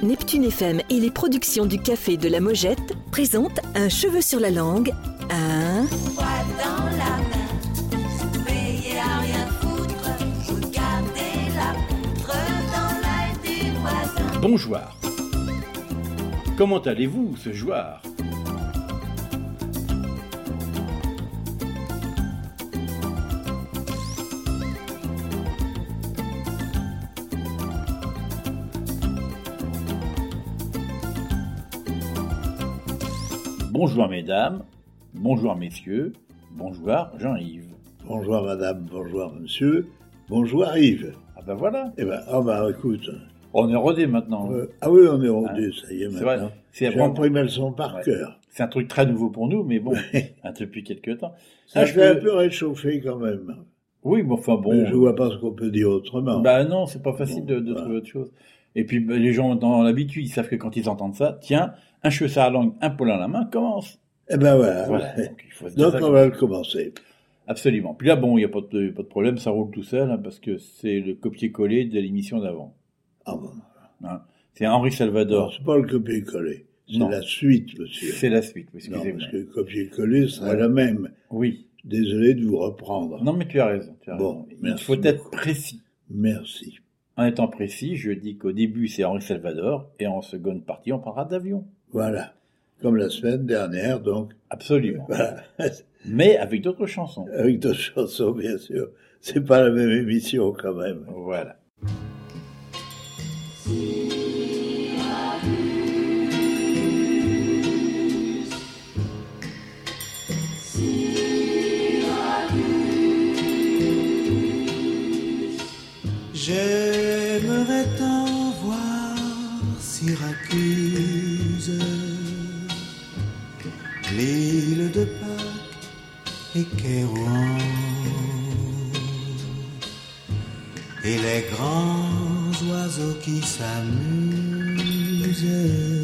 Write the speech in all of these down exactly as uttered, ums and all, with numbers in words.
Neptune F M et les productions du Café de la Mojette présentent Un cheveu sur la langue, un... Poids dans la main, veiller à rien foutre, regarder la poutre dans l'œil du voisin. Bonjour. Comment allez-vous ce soir ? Bonjour mesdames, bonjour messieurs, bonjour Jean-Yves. Bonjour madame, bonjour monsieur, bonjour Yves. Ah ben voilà. Eh ben, ah ben écoute. On est rodé maintenant. Euh, ah oui, on est rodé, hein, ça y est maintenant. C'est vrai, c'est J'ai appris ma leçon par ouais. cœur. C'est un truc très nouveau pour nous, mais bon, depuis quelques temps. Ça fait peux... un peu réchauffer quand même. Oui, mais enfin bon. Mais je vois pas ce qu'on peut dire autrement. Bah non, c'est pas facile bon, de, de voilà. trouver autre chose. Et puis bah, les gens dans l'habitude, ils savent que quand ils entendent ça, tiens, un cheveu sur la langue, un poil à la main, commence. Eh ben voilà. voilà. Donc, il faut se donc on va le commencer. Absolument. Puis là, bon, il n'y a pas de, pas de problème, ça roule tout seul, hein, parce que c'est le copier-coller de l'émission d'avant. Ah bon. Hein, c'est Henri Salvador. Non, c'est pas le copier-coller. C'est non. la suite, monsieur. C'est la suite, excusez-moi. Non, parce que le copier-coller sera ouais. la même. Oui. Désolé de vous reprendre. Non, mais tu as raison. Tu as bon, raison. merci. Il faut être beaucoup. précis. Merci. En étant précis, je dis qu'au début, c'est Henri Salvador, et en seconde partie, on parlera d'avion. Voilà. Comme la semaine dernière, donc. Absolument. Voilà. Mais avec d'autres chansons. Avec d'autres chansons, bien sûr. C'est pas la même émission, quand même. Voilà. J'aimerais tant voir Syracuse, l'île de Pâques et Kérouan, et les grands oiseaux qui s'amusent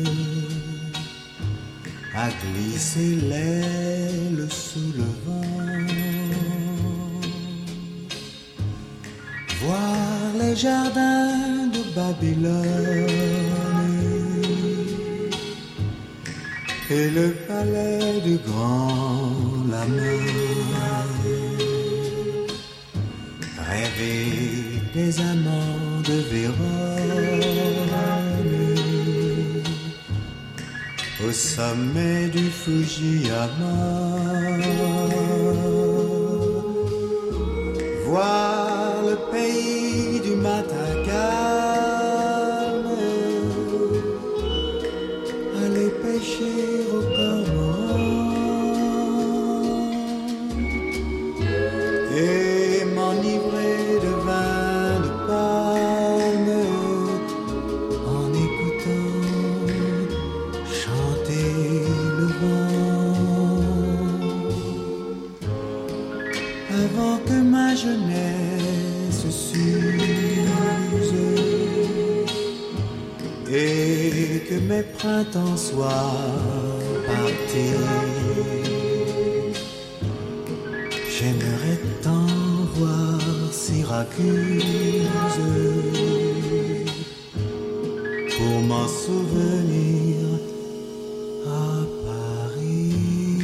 à glisser l'aile sous le vent. Voir les jardins de Babylone et le palais du grand lama, rêver des amants de Vérone au sommet du Fujiyama, voir le pays du matin calme, aller pêcher au cormoran et m'enivrer de vin de palme en écoutant chanter le vent avant que ma jeunesse s'use et que mes printemps soient partis. J'aimerais tant voir Syracuse pour m'en souvenir à Paris.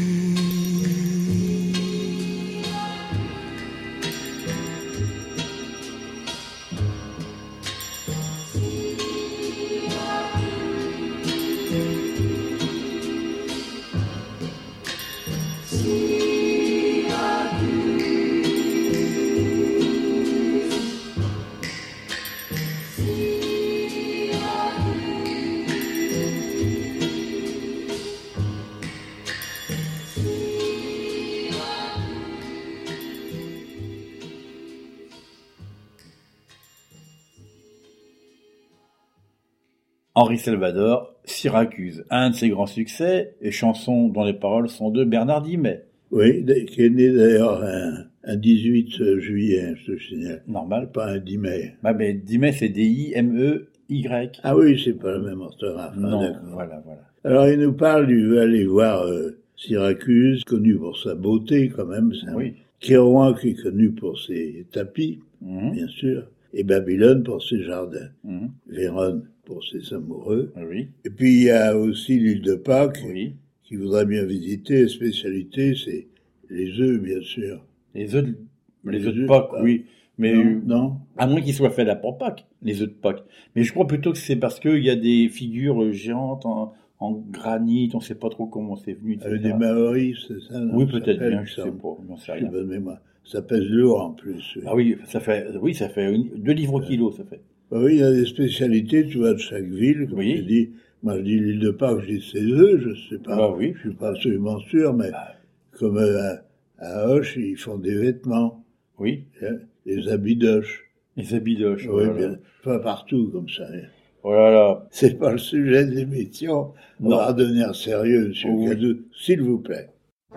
Henri Salvador, Syracuse, un de ses grands succès, et chanson dont les paroles sont de Bernard Dimet. Oui, qui est né d'ailleurs un, un dix-huit juillet, je te signale. Normal. Pas un Dimet. Bah, mais Dimet, c'est D I M E Y. Ah oui, c'est pas la même orthographe. Non, hein, voilà, voilà. Alors, il nous parle, il veut aller voir euh, Syracuse, connu pour sa beauté quand même. C'est oui. Kérouan, qui est connu pour ses tapis, mmh. bien sûr. Et Babylone pour ses jardins. Mmh. Vérone pour ses amoureux. Oui, Et puis il y a aussi l'île de Pâques, oui. qui voudrait bien visiter. La spécialité, c'est les œufs, bien sûr. Les œufs de, les Les œufs de œufs de Pâques, Pâques. oui. Mais non, non. à moins qu'ils soient faits là pour Pâques, les œufs de Pâques. Mais je crois plutôt que c'est parce qu'il y a des figures géantes en, en granit, on ne sait pas trop comment c'est venu, et cetera. Avec des Maoris, c'est ça non, Oui, ça peut-être s'appelle, bien, il je sais semble. pas, j'en sais J'ai rien. bonne mémoire. Ça pèse lourd en plus. Oui. Ah oui, ça fait, oui, ça fait une- deux livres au kilo, ça fait. Bah oui, il y a des spécialités, tu vois, de chaque ville. Comme Oui. tu dis, moi je dis l'île de Pâques, je dis ses œufs, je sais pas. Bah oui. Je suis pas absolument sûr, mais comme euh, à, à Auch, ils font des vêtements, Oui, hein, des habits d'Auch. les habits d'Auch. Oui, voilà. bien, pas partout comme ça. hein. Oh là là. C'est pas le sujet de l'émission. On Non. va devenir sérieux, monsieur Oui. Cadou, s'il vous plaît.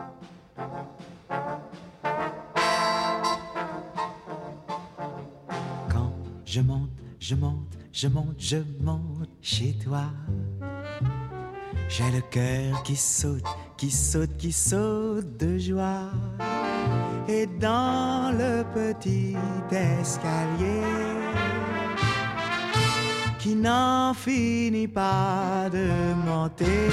Quand je monte, je monte, je monte, je monte chez toi, j'ai le cœur qui saute, qui saute, qui saute de joie. Et dans le petit escalier qui n'en finit pas de monter,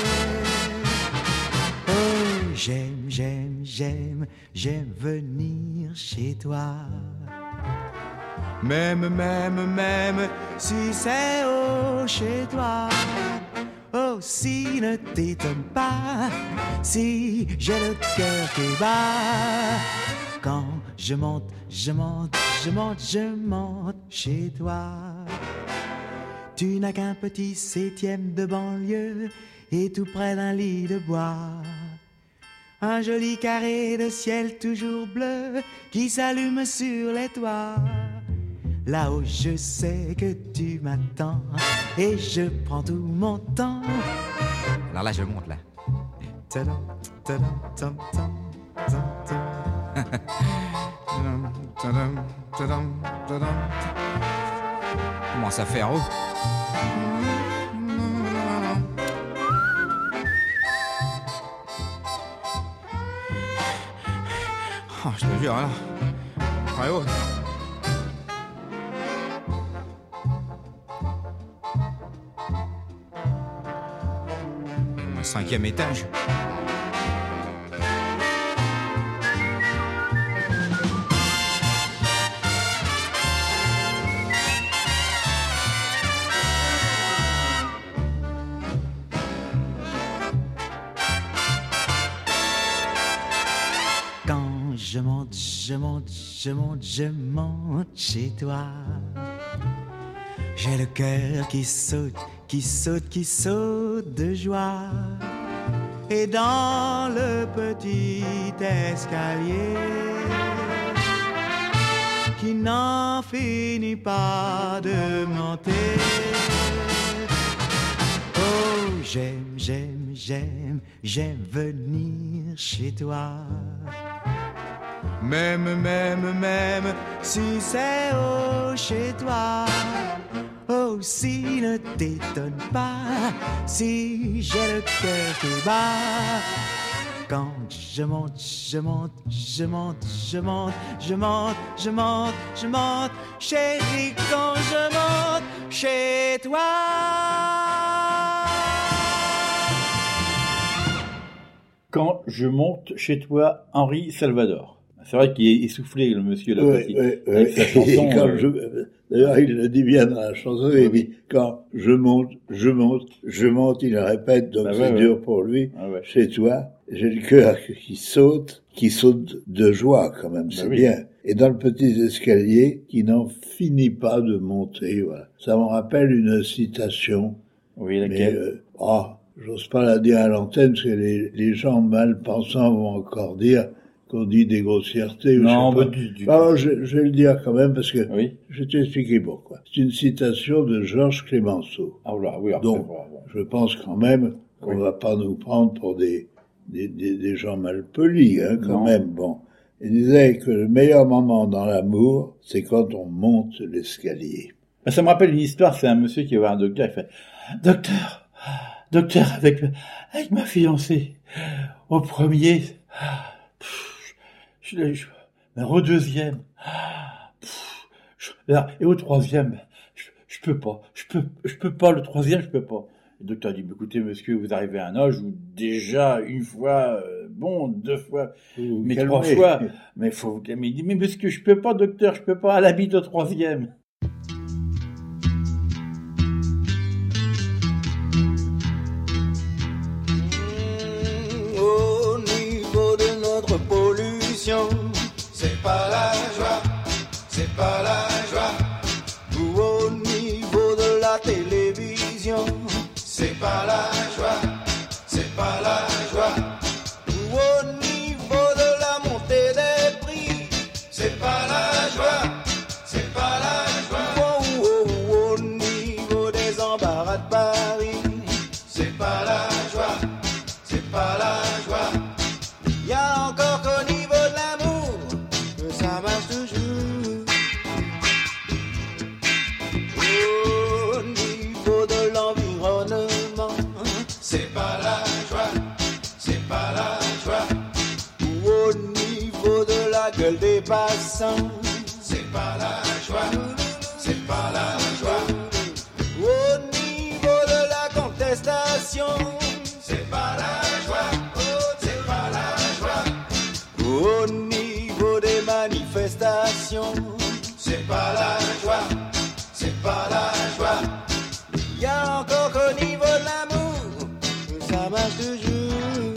oh, j'aime, j'aime, j'aime, j'aime venir chez toi. Même, même, même si c'est haut chez toi. Oh, si ne t'étonne pas, si j'ai le cœur qui bat. Quand je monte, je monte, je monte, je monte chez toi. Tu n'as qu'un petit septième de banlieue et tout près d'un lit de bois. Un joli carré de ciel toujours bleu qui s'allume sur les toits. Là-haut je sais que tu m'attends et je prends tout mon temps. Alors là je monte là. Tadam, tadam, tam, tam, tam, tam. Tadam, tadam, tadam, tadam. Commence à faire haut. Oh, je te jure là. Très haut. Un cinquième étage. Quand je monte, je monte, je monte, je monte chez toi, j'ai le cœur qui saute, qui saute, qui saute de joie. Et dans le petit escalier qui n'en finit pas de monter, oh, j'aime, j'aime, j'aime, j'aime venir chez toi. Même, même, même si c'est haut chez toi. Oh, si ne t'étonne pas, si j'ai le cœur qui bat. Quand je monte, je monte, je monte, je monte, je monte, je monte, je monte, chérie, quand je monte chez toi. Quand je monte chez toi, Henri Salvador. C'est vrai qu'il est essoufflé, le monsieur, là, Oui, petit. oui, Avec oui. sa chanson. Comme euh, je- D'ailleurs, il le dit bien dans la chanson, il dit, quand je monte, je monte, je monte, il le répète, donc Ah ouais, c'est ouais. dur pour lui. Ah ouais. Chez toi, j'ai le cœur qui saute, qui saute de joie quand même, c'est oui. bien. Et dans le petit escalier qui n'en finit pas de monter, voilà. Ça me rappelle une citation, Oui, mais laquelle euh, oh, j'ose pas la dire à l'antenne parce que les, les gens mal pensants vont encore dire qu'on dit des grossièretés. ou Non, je sais bah, pas. du, du Alors, je, je vais le dire quand même parce que Oui. je vais t'expliquer pourquoi. C'est une citation de Georges Clémenceau. Ah là, oui, après, Donc, voilà, bon. je pense quand même qu'on Oui. va pas nous prendre pour des, des, des, des gens mal polis, hein, quand Non. même. Bon. Il disait que le meilleur moment dans l'amour, c'est quand on monte l'escalier. Ben, ça me rappelle une histoire, c'est un monsieur qui va voir un docteur, il fait « Docteur, docteur, avec, avec ma fiancée, au premier, pff, je, je, mais au deuxième, pff, je- et au troisième, je, je je peux pas, je peux, je peux pas, le troisième, je peux pas. Le docteur dit, écoutez, monsieur, vous arrivez à un âge où déjà, une fois, euh, bon, deux fois, Vous mais calmez. trois fois, mais faut vous calmer. Il dit, mais monsieur, je peux pas, docteur, je peux pas, à la bite au troisième. Au niveau de notre pollution, c'est pas la joie, c'est pas la joie. Ou au niveau de la télévision, c'est pas la joie, c'est pas la joie. Ou au niveau de la montée des prix, c'est pas la joie, c'est pas la joie. Ou au, au niveau des embarras de Paris, c'est pas la joie, c'est pas la joie. Y a encore qu'au niveau de l'amour que ça marche toujours. Au niveau de l'environnement, c'est pas la joie, c'est pas la joie. Ou au niveau de la gueule des passants, c'est pas la joie, c'est pas la joie. Au niveau de la contestation, c'est pas la joie, oh, c'est pas la joie. Au niveau des manifestations, c'est pas la joie, c'est pas la joie. Y a encore qu'au niveau de l'amour que ça marche toujours.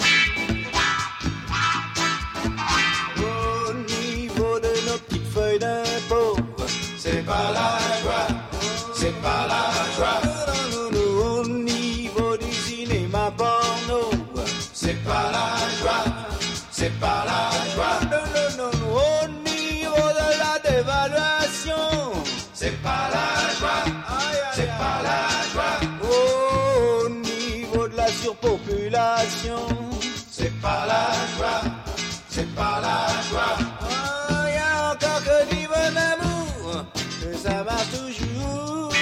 Au niveau de nos petites feuilles d'impôt, c'est pas la joie, c'est pas la joie. Au niveau du cinéma porno, c'est pas la joie, c'est pas la joie. Au niveau de la dévaluation, c'est pas la joie, c'est pas la joie. Au niveau de la surpopulation, c'est pas la joie, c'est pas la joie. Oh, y a encore que niveau d'amour que ça marche toujours.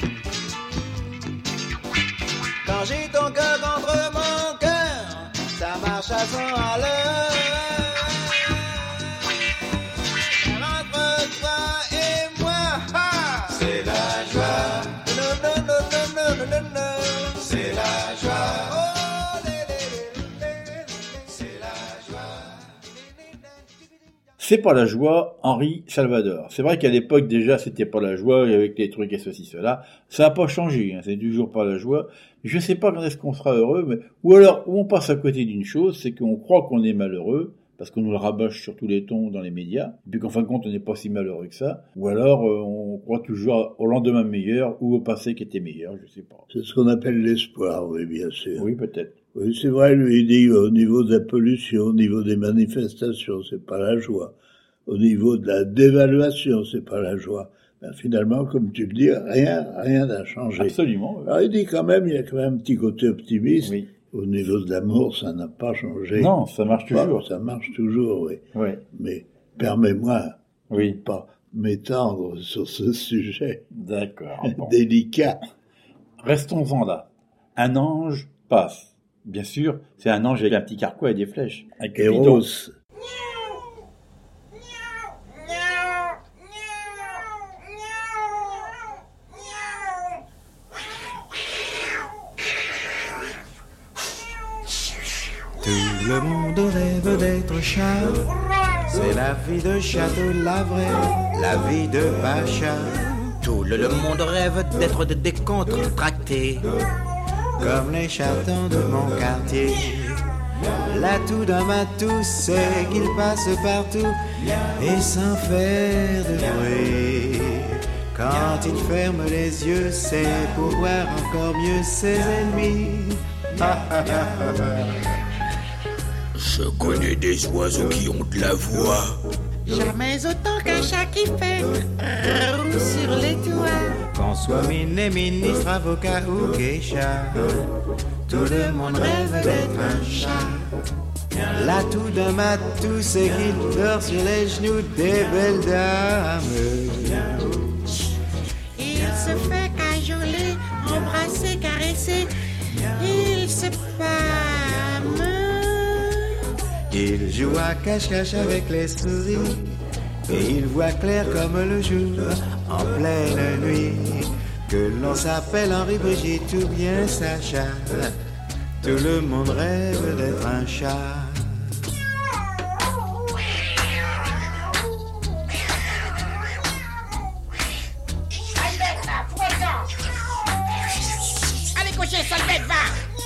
Quand j'ai ton cœur contre mon cœur, ça marche à cent à l'heure. Entre toi et moi, ha, c'est la joie. Non, non, non, non, non, non, non, non, c'est la joie. Oh, lé, lé, lé, lé, lé, c'est la joie. C'est pas la joie, Henri Salvador. C'est vrai qu'à l'époque, déjà, c'était pas la joie, avec les trucs et ceci, cela. Ça a pas changé, hein, c'est toujours pas la joie. Je sais pas quand est-ce qu'on sera heureux, mais, ou alors, où on passe à côté d'une chose, c'est qu'on croit qu'on est malheureux, parce qu'on nous le rabâche sur tous les tons dans les médias, et puis qu'en fin de compte, on n'est pas si malheureux que ça. Ou alors, euh, on croit toujours au lendemain meilleur, ou au passé qui était meilleur, je sais pas. C'est ce qu'on appelle l'espoir, oui, bien sûr. Oui, peut-être. Oui, c'est vrai, lui, il dit au niveau de la pollution, au niveau des manifestations, c'est pas la joie. Au niveau de la dévaluation, c'est pas la joie. Ben, finalement, comme tu le dis, rien, rien n'a changé. Absolument. oui. Alors, il dit quand même, il y a quand même un petit côté optimiste. Oui. Au niveau de l'amour, ça n'a pas changé. Non, ça marche toujours. Bon, ça marche toujours, oui. Oui. Mais permets-moi Oui. de pas m'étendre sur ce sujet D'accord. Bon. délicat. Restons-en là. Un ange passe. Bien sûr, c'est un ange avec un petit carquois et des flèches. Avec Cupidon. Eros, Tout le monde rêve d'être chat. C'est la vie de château, la vraie, la vie de Pacha. Tout le, le monde rêve d'être de décontracté. Comme les chatons de mon quartier. L'atout d'un matou, c'est qu'il passe partout et sans faire de bruit. Quand il ferme les yeux, c'est pour voir encore mieux ses ennemis. Je connais des oiseaux qui ont de la voix. Jamais autant qu'un chat qui fait roux sur les toits. Qu'on soit miné, ministre, avocat ou geisha, tout le monde rêve d'être un chat. L'atout d'un matou, c'est qu'il dort sur les genoux des belles dames. Il se fait cajoler, embrasser, caresser. Il se pâme. Il joue à cache-cache avec les souris et il voit clair comme le jour en pleine nuit. que l'on s'appelle Henri Brigitte ou bien Sacha. Tout le monde rêve d'être un chat. Allez coucher, sale bête, va!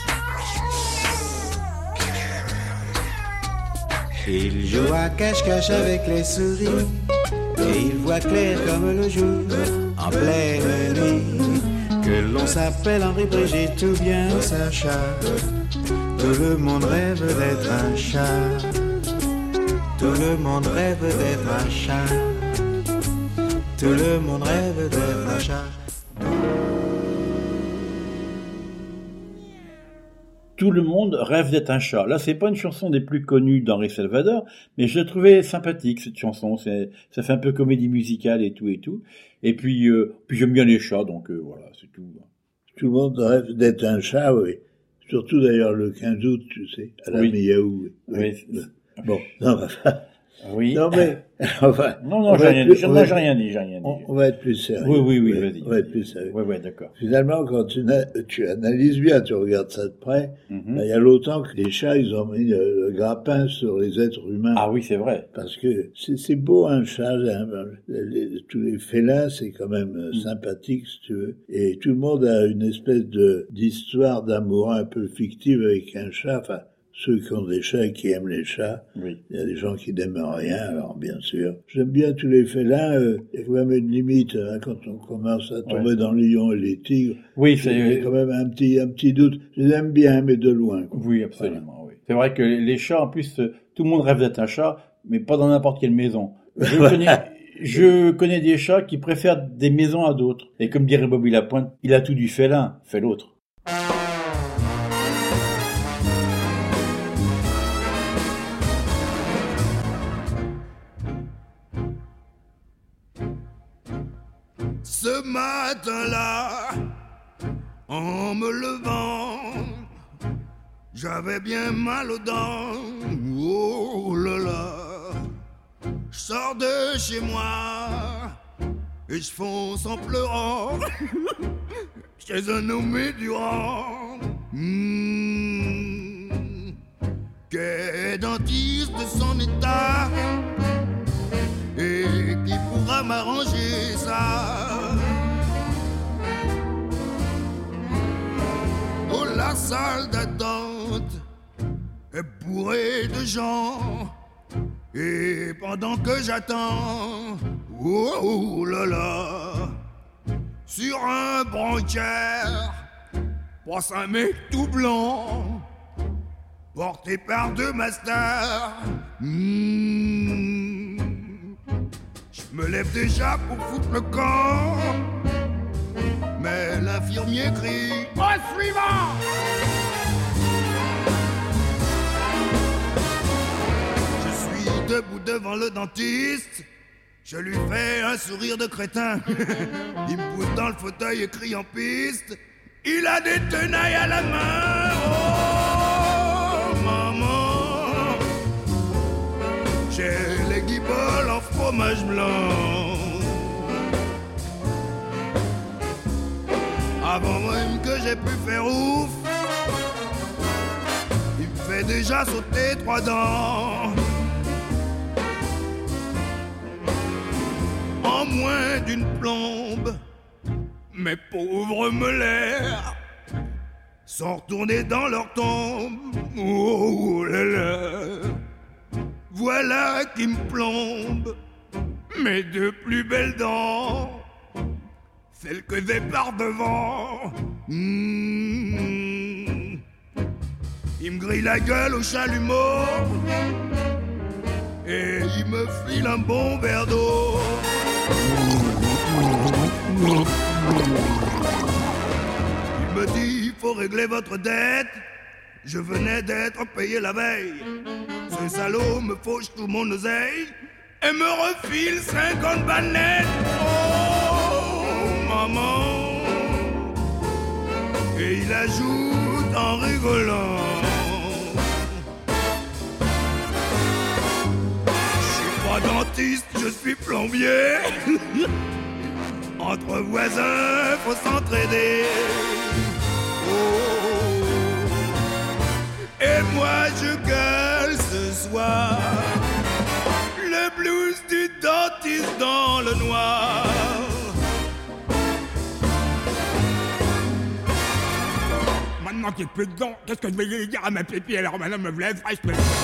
Il joue à cache-cache avec les souris et il voit clair comme le jour en pleine nuit. Que l'on s'appelle Henri Brigitte ou bien Sacha, tout le monde rêve d'être un chat. Tout le monde rêve d'être un chat. Tout le monde rêve d'être un chat. Tout le monde rêve d'être un chat. Là, c'est pas une chanson des plus connues d'Henri Salvador, mais je l'ai trouvée sympathique, cette chanson. C'est, ça fait un peu comédie musicale et tout et tout. Et puis, euh, puis j'aime bien les chats, donc euh, voilà, c'est tout. Tout le monde rêve d'être un chat, oui. Surtout d'ailleurs le quinze août, tu sais, à la Oui. Miaou. Oui. Oui. Bon, non, enfin, Oui. non mais, enfin, Non, on non, j'ai va rien être dit. plus- on Non, va- j'ai rien dit, j'ai rien dit. on, on va être plus sérieux. Oui, oui, oui, vas-y. On va être plus sérieux. Ouais, ouais, d'accord. Finalement, quand tu, na- tu analyses bien, tu regardes ça de près, Mhm. ben, il y a longtemps que les chats, ils ont mis le, le grappin sur les êtres humains. Ah oui, c'est vrai. Parce que c'est, c'est beau un chat, hein, les- les- tous les félins, c'est quand même euh, Mm. sympathique, si tu veux. Et tout le monde a une espèce de d'histoire d'amour un peu fictive avec un chat. Enfin, ceux qui ont des chats et qui aiment les chats. Oui. Il y a des gens qui n'aiment rien, alors bien sûr. J'aime bien tous les félins, euh, il y a quand même une limite, hein, quand on commence à tomber Ouais. dans les lions et les tigres. Oui, Il y a c'est, quand même un petit, un petit doute. Je les aime bien, mais de loin, quoi. oui, absolument, oui. C'est vrai que les chats, en plus, euh, tout le monde rêve d'être un chat, mais pas dans n'importe quelle maison. Je connais, je connais des chats qui préfèrent des maisons à d'autres. Et comme dirait Bobby Lapointe, il a tout du félin, fait l'autre. Ce matin-là, en me levant, j'avais bien mal aux dents. Oh là là, je sors de chez moi et je fonce en pleurant chez un nommé Durand. Mmh, qu'est dentiste de son état et qui pourra m'arranger ça. Oh, la salle d'attente est bourrée de gens et pendant que j'attends, oh, oh là là, sur un branquière passe un mec tout blanc porté par deux masters. Mmh. Je me lève déjà pour foutre le camp, mais l'infirmier crie « Au suivant !» Je suis debout devant le dentiste, je lui fais un sourire de crétin. Il me pousse dans le fauteuil et crie en piste. Il a des tenailles à la main. Oh, maman, j'ai les guiboles en fromage blanc. Avant même que j'ai pu faire ouf, il me fait déjà sauter trois dents. En moins d'une plombe, mes pauvres molaires sont retournés dans leur tombe. Oh là là, voilà qui me plombe mes deux plus belles dents, celles que j'ai par devant. Mmh. Il me grille la gueule au chalumeau et il me file un bon verre d'eau. Il me dit, il faut régler votre dette. Je venais d'être payé la veille. Ce salaud me fauche tout mon oseille et me refile cinquante balles nettes. Oh, maman. Et il ajoute en rigolant, je suis pas dentiste, je suis plombier. Entre voisins, faut s'entraider. Oh. Et moi je gueule ce soir le blues du dentiste dans le noir. Maintenant qu'il n'y a plus de dents, qu'est-ce que je vais dire à ma pépie? Alors maintenant me lève, fraîche.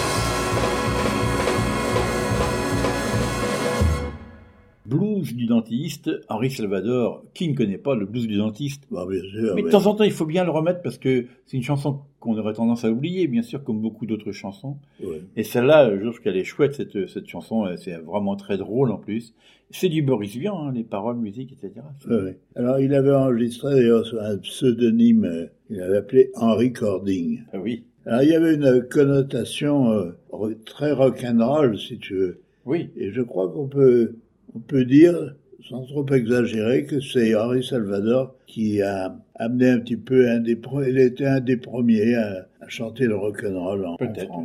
Blues du dentiste, Henri Salvador. Qui ne connaît pas le blues du dentiste? Bah, bien sûr, Mais de ouais. temps en temps, il faut bien le remettre parce que c'est une chanson qu'on aurait tendance à oublier, bien sûr, comme beaucoup d'autres chansons. Ouais. Et celle-là, je trouve qu'elle est chouette, cette, cette chanson. C'est vraiment très drôle en plus. C'est du Boris Vian, hein, les paroles, musique, et cetera. Ouais, ouais. Alors, il avait enregistré d'ailleurs sur un pseudonyme, euh, il avait appelé Henry Cording. Ah oui. Alors, il y avait une connotation euh, très rock'n'roll, si tu veux. Oui. Et je crois qu'on peut, on peut dire, sans trop exagérer, que c'est Henri Salvador qui a amené un petit peu un des premiers, il était un des premiers à, à chanter le rock'n'roll en, en France.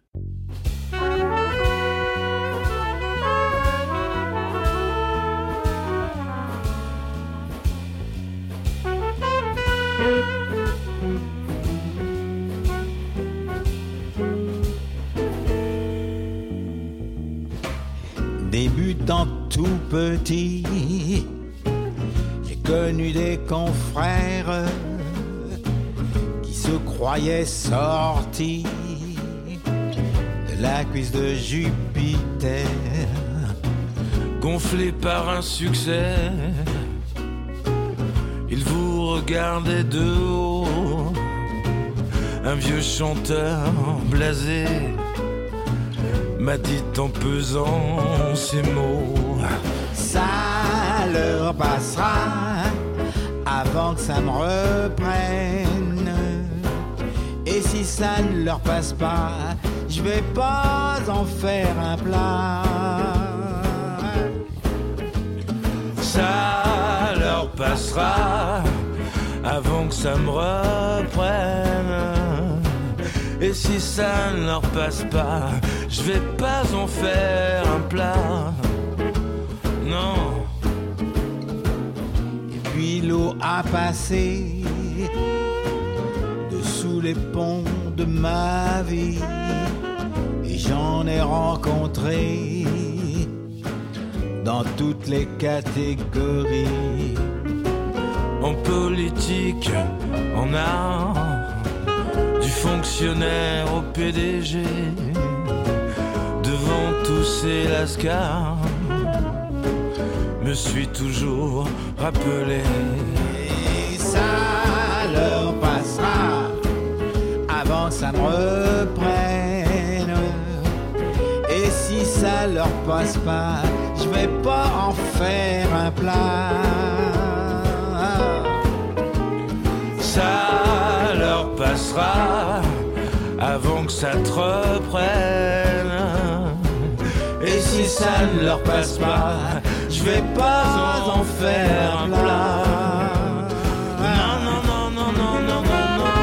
Débutant tout petit, j'ai connu des confrères qui se croyaient sortis de la cuisse de Jupiter, gonflés par un succès. Ils vous regardaient de haut, un vieux chanteur blasé m'a dit en pesant ces mots: ça leur passera avant que ça me reprenne. Et si ça ne leur passe pas, je vais pas en faire un plat. Ça leur passera avant que ça me reprenne. Et si ça ne leur passe pas, je vais pas en faire un plat. Non. Et puis l'eau a passé dessous les ponts de ma vie, et j'en ai rencontré dans toutes les catégories. En politique, en art, du fonctionnaire au P D G, devant tous ces lascars, me suis toujours rappelé. Et ça leur passera avant que ça me reprenne. Et si ça leur passe pas, je vais pas en faire un plat. Ça leur passera avant que ça te reprenne. Et si ça ne leur passe pas, je vais pas en faire un plat. Non, non, non, non, non, non, non,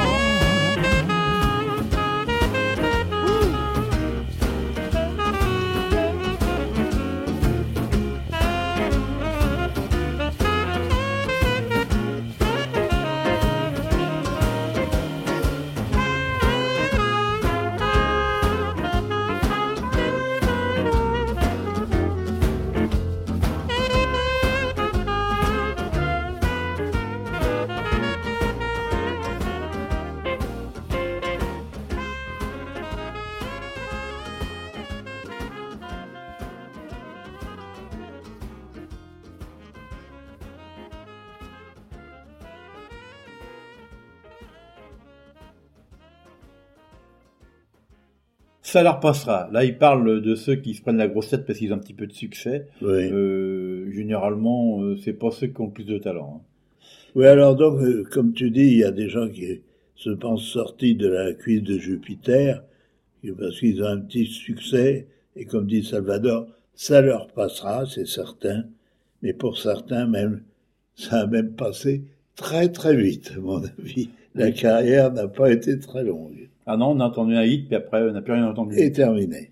Ça leur passera. Là, il parle de ceux qui se prennent la grosse tête parce qu'ils ont un petit peu de succès. Oui. Euh, généralement, euh, c'est pas ceux qui ont le plus de talent. Hein. Oui, alors donc, euh, comme tu dis, il y a des gens qui se pensent sortis de la cuisse de Jupiter parce qu'ils ont un petit succès, et comme dit Salvador, ça leur passera, c'est certain, mais pour certains même, ça a même passé très très vite, à mon avis. La carrière n'a pas été très longue. Ah non, on a entendu un hit, puis après, on n'a plus rien entendu. Et terminé.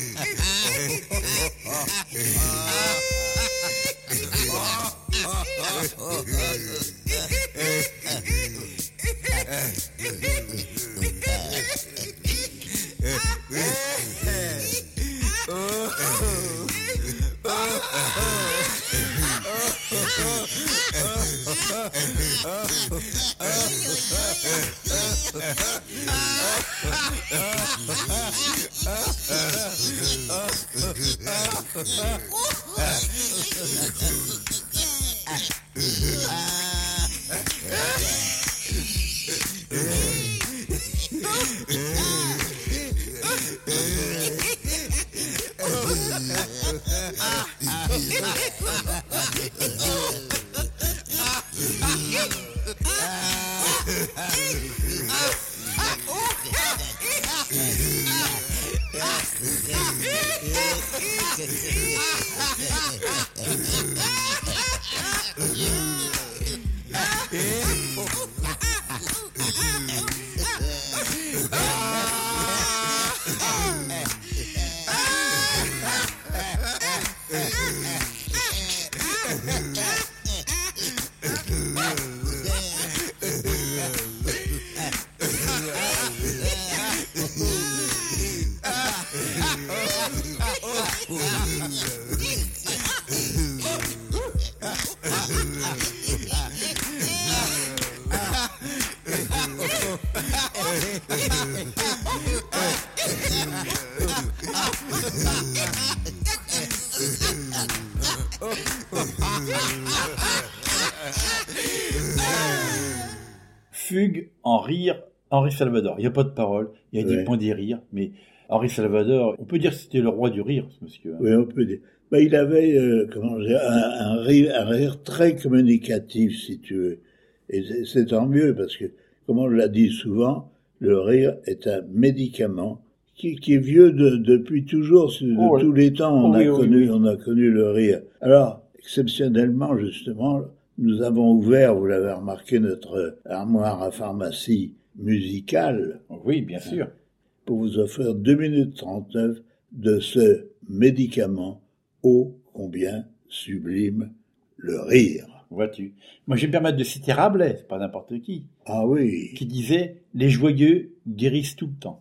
Fugue en rire, Henri Salvador. Il n'y a pas de parole, il y a Ouais. des points des rires, mais Henri Salvador, on peut dire que c'était le roi du rire, ce monsieur. Oui, on peut dire. Ben, il avait euh, comment dire, un, un, rire, un rire très communicatif, si tu veux. Et c'est, c'est tant mieux, parce que, comme on l'a dit souvent, le rire est un médicament qui, qui est vieux de, depuis toujours, de Oh, tous les temps. On, oh, a oui, oui, connu, oui. on a connu le rire. Alors, exceptionnellement, justement, nous avons ouvert, vous l'avez remarqué, notre armoire à pharmacie musicale Oui, bien sûr. pour vous offrir deux minutes trente-neuf de ce médicament ô combien sublime, le rire. Vois-tu. Moi, je vais me permettre de citer Rabelais, c'est pas n'importe qui, Ah oui, qui disait « Les joyeux guérissent tout le temps ».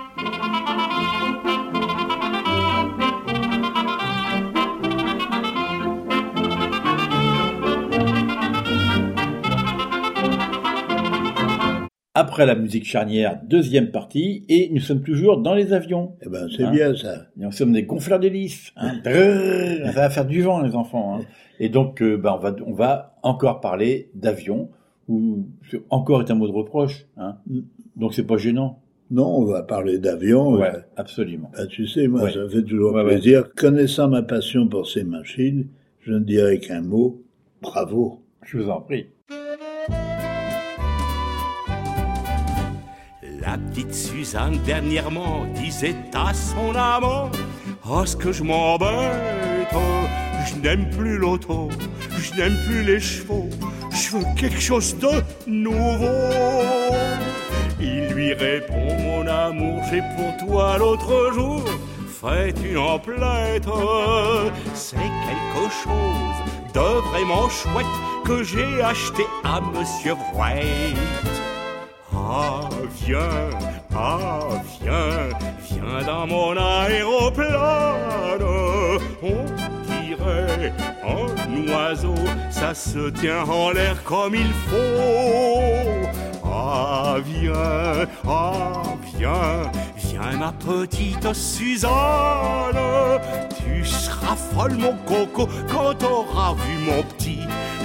Après la musique charnière, deuxième partie, et nous sommes toujours dans les avions. eh ben c'est Hein bien ça. Et nous sommes des gonfleurs d'hélices. Hein. Drrr, ça va faire du vent, les enfants. Hein. Et donc, euh, bah, on, va, on va encore parler d'avions, où encore est un mot de reproche. Hein. Donc, c'est pas gênant. Non, on va parler d'avion. Ouais, euh, absolument. ben, tu sais, moi, Ouais. ça fait toujours Ouais, ouais. plaisir. Connaissant ma passion pour ces machines, je ne dirais qu'un mot, bravo. Je vous en prie. La petite Suzanne dernièrement disait à son amant: oh, ce que je m'embête, je n'aime plus l'auto, je n'aime plus les chevaux, je veux quelque chose de nouveau. Il lui répond: mon amour, j'ai pour toi l'autre jour fait une emplette. C'est quelque chose de vraiment chouette que j'ai acheté à Monsieur White. Ah, viens, ah, viens, viens dans mon aéroplane. On dirait un oiseau, ça se tient en l'air comme il faut. Ah, viens, ah, viens, viens ma petite Suzanne. Tu seras folle mon coco quand t'auras vu mon petit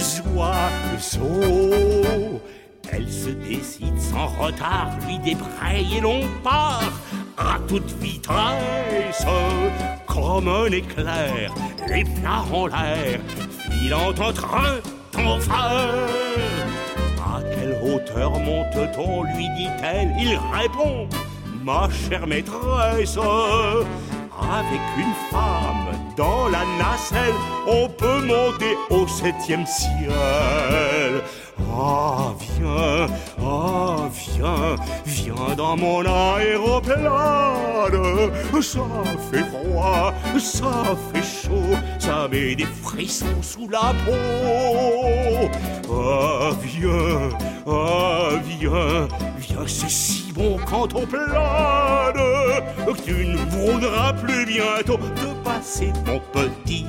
oiseau. Elle se décide sans retard, lui débraye et l'on part à toute vitesse, comme un éclair, les flares en l'air, filant en train d'enfer. À quelle hauteur monte-t-on, lui dit-elle. Il répond: ma chère maîtresse, avec une femme dans la nacelle, on peut monter au septième ciel. Ah, viens, ah, viens, viens dans mon aéroplane. Ça fait froid, ça fait chaud, ça met des frissons sous la peau. Ah, viens, ah, viens, viens, c'est si bon quand on plane que tu ne voudras plus bientôt te passer mon petit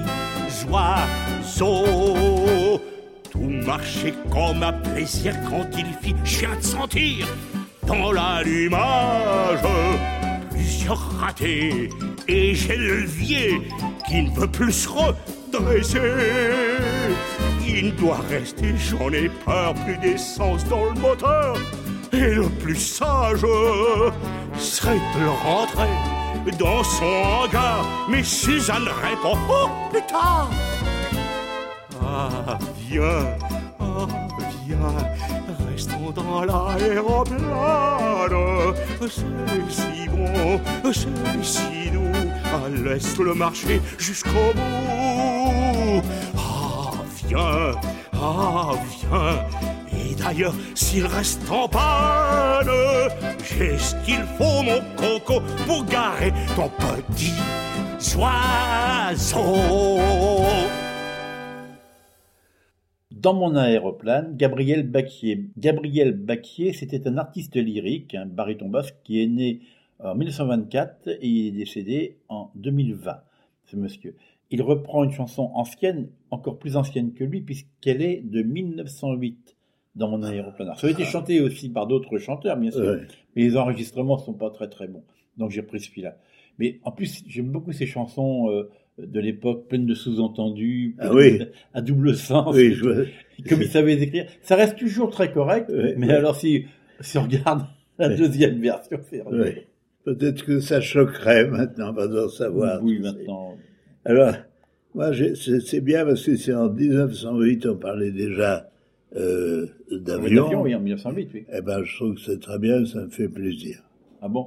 oiseau. Tout marchait comme à plaisir quand il fit, je viens de sentir dans l'allumage plusieurs ratés et j'ai le levier qui ne veut plus se redresser. Il doit rester, j'en ai peur, plus d'essence dans le moteur. Et le plus sage serait de le rentrer dans son hangar. Mais Suzanne répond, oh, plus tard. Ah, viens, ah, viens, restons dans l'aéroplane. C'est si bon, c'est si doux. Ah, laisse-le marcher jusqu'au bout. Ah, viens, ah, viens. Et d'ailleurs, s'il reste en panne, j'ai ce qu'il faut, mon coco, pour garer ton petit oiseau. Dans mon aéroplane, Gabriel Bacquier. Gabriel Bacquier, c'était un artiste lyrique, un baryton basque qui est né en dix-neuf cent vingt-quatre et il est décédé en deux mille vingt, ce monsieur. Il reprend une chanson ancienne, encore plus ancienne que lui, puisqu'elle est de mille neuf cent huit, dans mon aéroplane. Alors, ça a été chanté aussi par d'autres chanteurs, bien sûr, ouais. Mais les enregistrements ne sont pas très très bons. Donc j'ai pris celui-là. Mais en plus, j'aime beaucoup ces chansons euh, de l'époque, pleines de sous-entendus, ah oui. à double sens, oui, je... comme ils savaient écrire. Ça reste toujours très correct, oui, mais oui. Alors si, si on regarde la oui. deuxième version, c'est oui. Peut-être que ça choquerait maintenant, pas d'en savoir. Oui, maintenant. Alors, moi, j'ai, c'est, c'est bien parce que c'est en dix-neuf cent huit, on parlait déjà euh, d'avion. D'avion, oui, en dix-neuf cent huit, oui. Eh ben, je trouve que c'est très bien, ça me fait plaisir. Ah bon?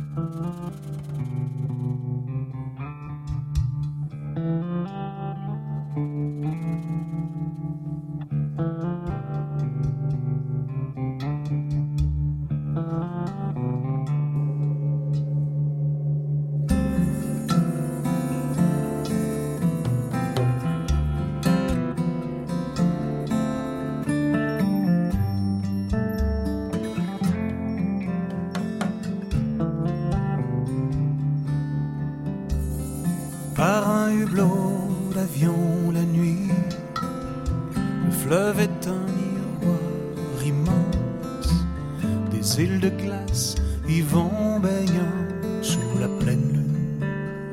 Par un hublot d'avion la nuit, le fleuve est un miroir immense. Des îles de glace y vont baignant sous la pleine lune.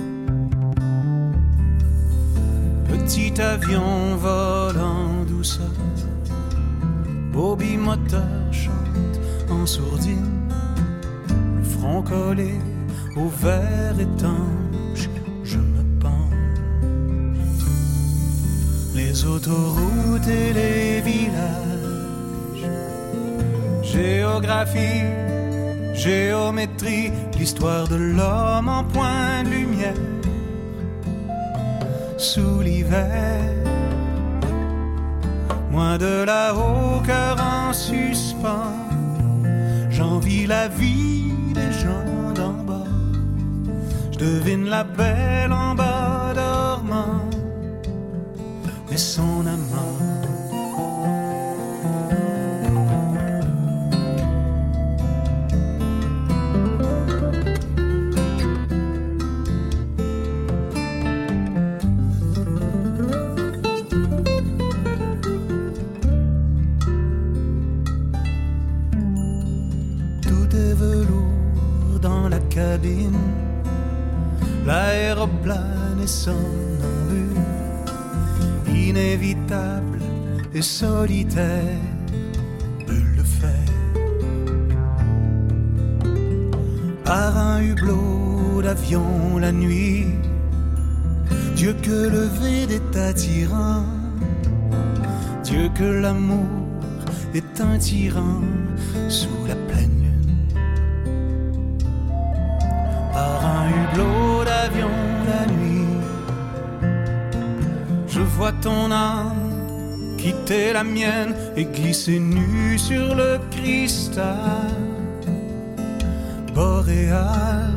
Petit avion vole en douceur, Bobby moteur chante en sourdine, le front collé au verre étanche. Je me les autoroutes et les villages, géographie, géométrie, l'histoire de l'homme en point de lumière. Sous l'hiver, moi de là-haut, cœur en suspens, j'envie la vie des gens d'en bas. Je devine la belle en bas dormant, mais son amant. Tout est velours dans la cabine, l'aéroplane est somnambule, inévitable et solitaire, bulle de fer. Par un hublot d'avion la nuit, Dieu que le vide est attirant, Dieu que l'amour est un tyran sous la pleine lune. Par un hublot d'avion la nuit, je vois ton âme quitter la mienne et glisser nu sur le cristal boréal.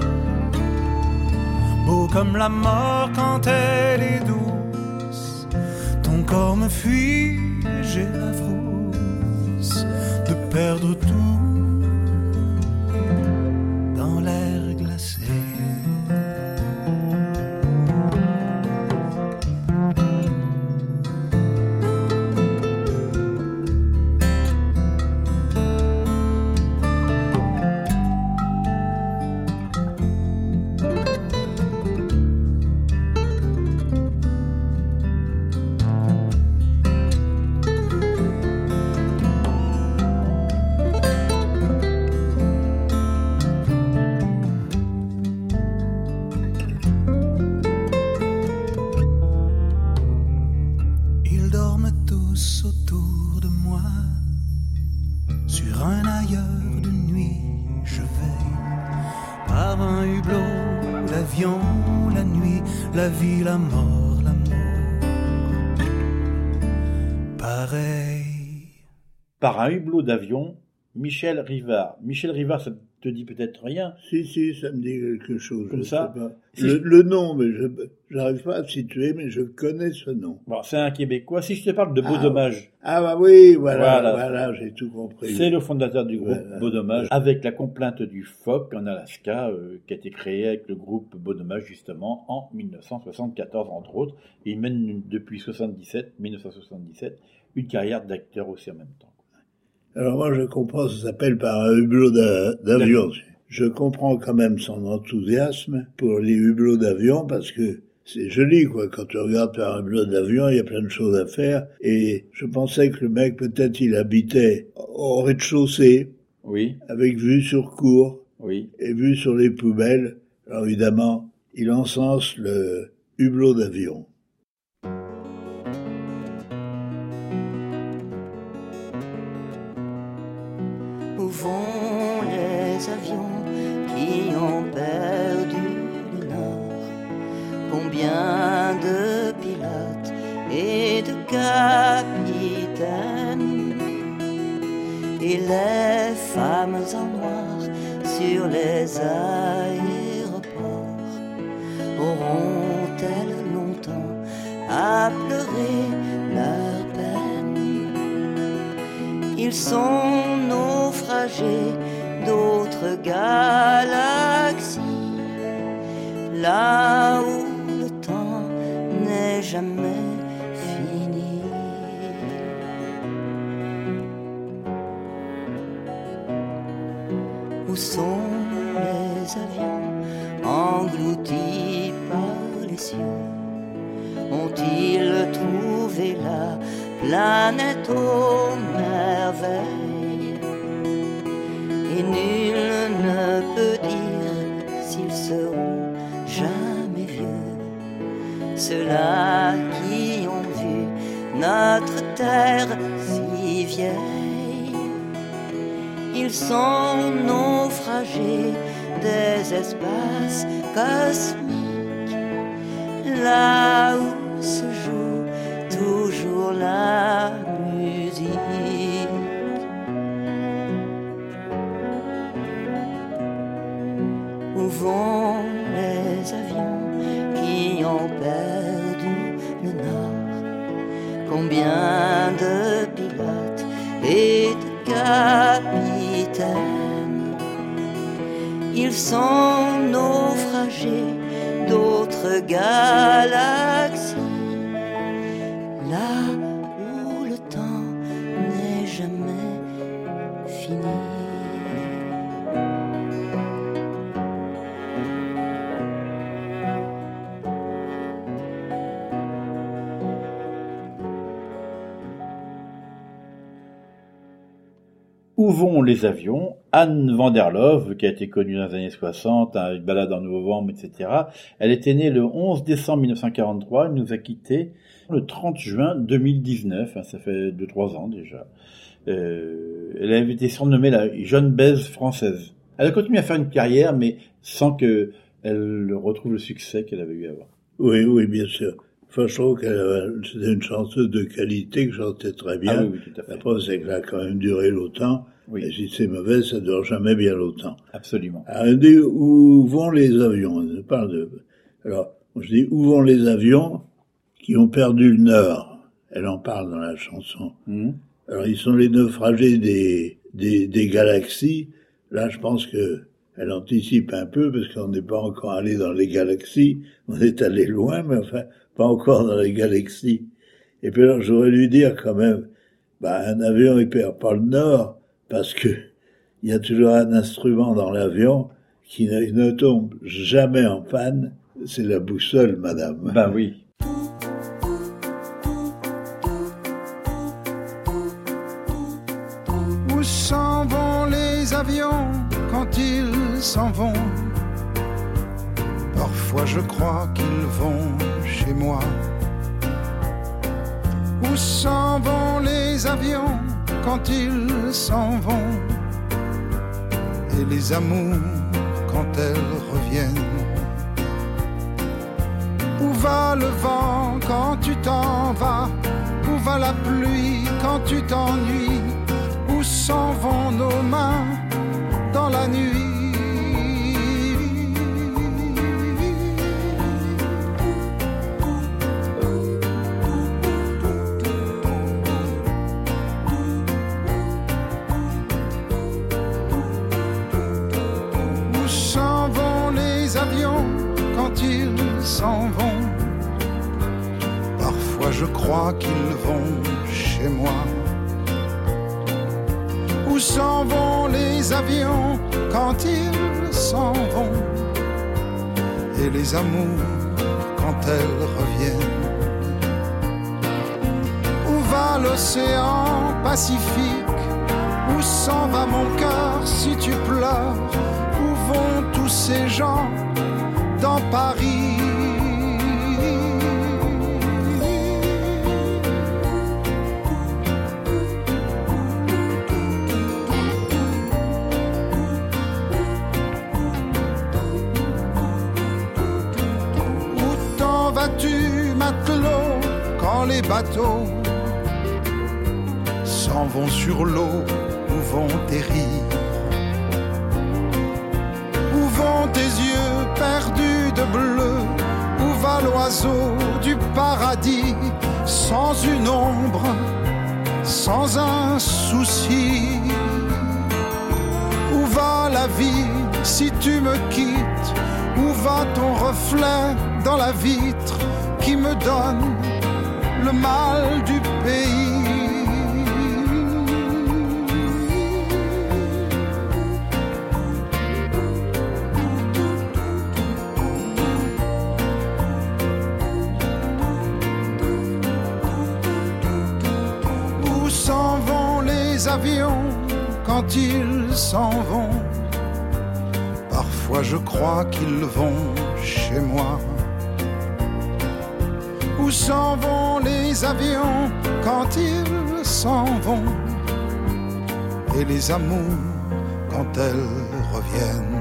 Beau comme la mort quand elle est douce, ton corps me fuit, j'ai la frousse de perdre tout dans l'air glacé. La vie, la mort, l'amour, pareil. Par un hublot d'avion, Michel Rivard. Michel Rivard, ça te dit peut-être rien? Si, si, ça me dit quelque chose. Comme ça si le, je... le nom, mais je n'arrive pas à le situer, mais je connais ce nom. Bon, c'est un Québécois. Si je te parle de Beau Dommage. Ah, bah oui, voilà, voilà, voilà j'ai tout compris. C'est le fondateur du groupe voilà. Beau Dommage, avec la complainte du phoque en Alaska, euh, qui a été créé avec le groupe Beau Dommage, justement, en dix-neuf cent soixante-quatorze, entre autres. Et il mène une, depuis soixante-dix-sept, dix-neuf cent soixante-dix-sept une carrière d'acteur aussi en même temps. Alors moi, je comprends, ça s'appelle par un hublot d'avion. Je comprends quand même son enthousiasme pour les hublots d'avion, parce que c'est joli, quoi. Quand tu regardes par un hublot d'avion, il y a plein de choses à faire. Et je pensais que le mec, peut-être, il habitait au rez-de-chaussée. Oui. Avec vue sur cour. Oui. Et vue sur les poubelles. Alors évidemment, il encense le hublot d'avion. Où vont les avions qui ont perdu le nord? Combien de pilotes et de capitaines? Et les femmes en noir sur les aéroports auront-elles longtemps à pleurer leur peine? Ils sont naufragés d'autres galaxies, là où le temps n'est jamais fini. Où sont les avions engloutis par les cieux? Ont-ils trouvé la planète aux merveilles? Et nul ne peut dire s'ils seront jamais vieux, ceux-là qui ont vu notre terre si vieille. Ils sont naufragés des espaces cosmiques, là où se joue toujours la musique. Où vont les avions qui ont perdu le nord? Combien de pilotes et de capitaines? Ils sont naufragés d'autres galaxies, là où le temps n'est jamais fini. Où vont les avions? Anne van der Loof, qui a été connue dans les années soixante, hein, une balade en novembre, et cetera. Elle était née le onze décembre mille neuf cent quarante-trois, elle nous a quittés le trente juin deux mille dix-neuf, hein, ça fait deux trois ans déjà. Euh, elle a été surnommée la jeune baise française. Elle a continué à faire une carrière, mais sans que elle retrouve le succès qu'elle avait eu avant. Oui, oui, bien sûr. Enfin, je trouve qu'elle c'était une chanteuse de qualité, que chantait très bien. Ah oui, oui, tout à fait. La preuve, c'est qu'elle a quand même duré longtemps. Oui. Et si c'est mauvais, ça dure jamais bien longtemps. Absolument. Alors, elle dit, où vont les avions? Elle parle de... Alors, je dis, où vont les avions qui ont perdu le nord? Elle en parle dans la chanson. Mmh. Alors, ils sont les naufragés des, des, des galaxies. Là, je pense que elle anticipe un peu, parce qu'on n'est pas encore allé dans les galaxies. On est allé loin, mais enfin, pas encore dans les galaxies. Et puis alors, j'aurais lui dire quand même, bah, un avion, il perd pas le nord, parce que il y a toujours un instrument dans l'avion qui ne, ne tombe jamais en panne. C'est la boussole, madame. Ben oui. Où s'en vont les avions quand ils s'en vont? Parfois je crois qu'ils vont chez moi. Où s'en vont les avions quand ils s'en vont? Et les amours quand elles reviennent? Où va le vent quand tu t'en vas? Où va la pluie quand tu t'ennuies? Où s'en vont nos mains dans la nuit? Où s'en vont les avions quand ils s'en vont? Parfois je crois qu'ils vont chez moi. Où s'en vont les avions quand ils s'en vont? Et les amours quand elles reviennent? Où va l'océan Pacifique? Où s'en va mon cœur si tu pleures? Où vont tous ces gens dans Paris? Tu matelot, quand les bateaux s'en vont sur l'eau, où vont tes rires? Où vont tes yeux perdus de bleu? Où va l'oiseau du paradis? Sans une ombre, sans un souci. Où va la vie si tu me quittes? Où va ton reflet dans la vitre qui me donne le mal du pays? Où s'en vont les avions quand ils s'en vont? Parfois je crois qu'ils vont chez moi. Où s'en vont les avions quand ils s'en vont? Et les amours quand elles reviennent?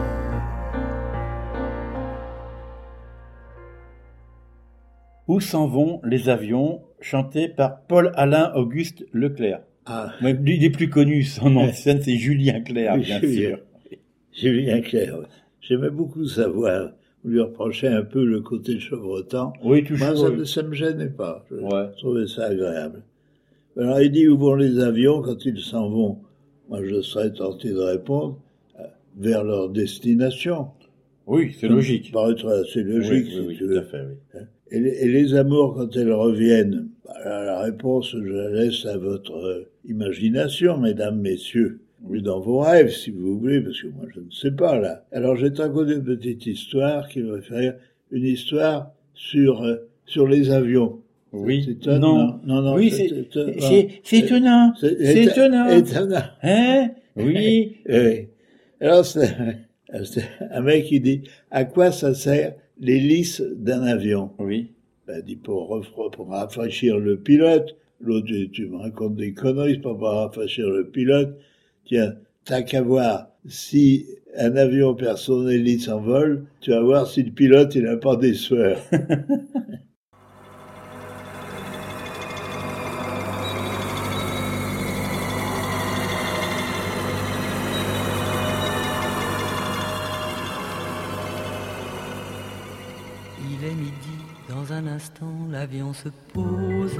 Où s'en vont les avions, chanté par Paul-Alain Auguste Leclerc. Ah. Mais lui, il est plus connu, son nom de scène, c'est Julien Clerc, bien Julien. sûr. Julien Clerc, oui. J'aimais beaucoup sa voix. On lui reprochait un peu le côté chevrotant. Oui, toujours. Moi, ça, oui. ne- ça me gênait pas. Je Ouais. trouvais ça agréable. Alors, il dit où vont les avions quand ils s'en vont? Moi, je serais tenté de répondre euh, vers leur destination. Oui, c'est Ça me logique. paraîtrait assez logique, oui, si oui, oui, tu tout veux. à fait, oui. Et les, et les amours, quand elles reviennent, bah, la, la réponse, je la laisse à votre euh, imagination, mesdames, messieurs, ou dans vos rêves, si vous voulez, parce que moi, je ne sais pas, là. Alors, j'ai raconté une petite histoire qui va faire une histoire sur, euh, sur les avions. Oui. C'est étonnant. Non. non, non, Oui, c'est c'est, étonnant. c'est, c'est étonnant. C'est C'est éta- étonnant. étonnant. Hein? Oui. Oui. Alors, c'est, c'est un mec qui dit, à quoi ça sert l'hélice d'un avion? Oui. Ben, dit pour, refro- pour rafraîchir le pilote. L'autre, tu, tu me racontes des conneries, c'est pas pour rafraîchir le pilote. Tiens, t'as qu'à voir si un avion perd son hélice en vol, tu vas voir si le pilote, il a pas des sueurs. Il est midi, dans un instant, l'avion se pose.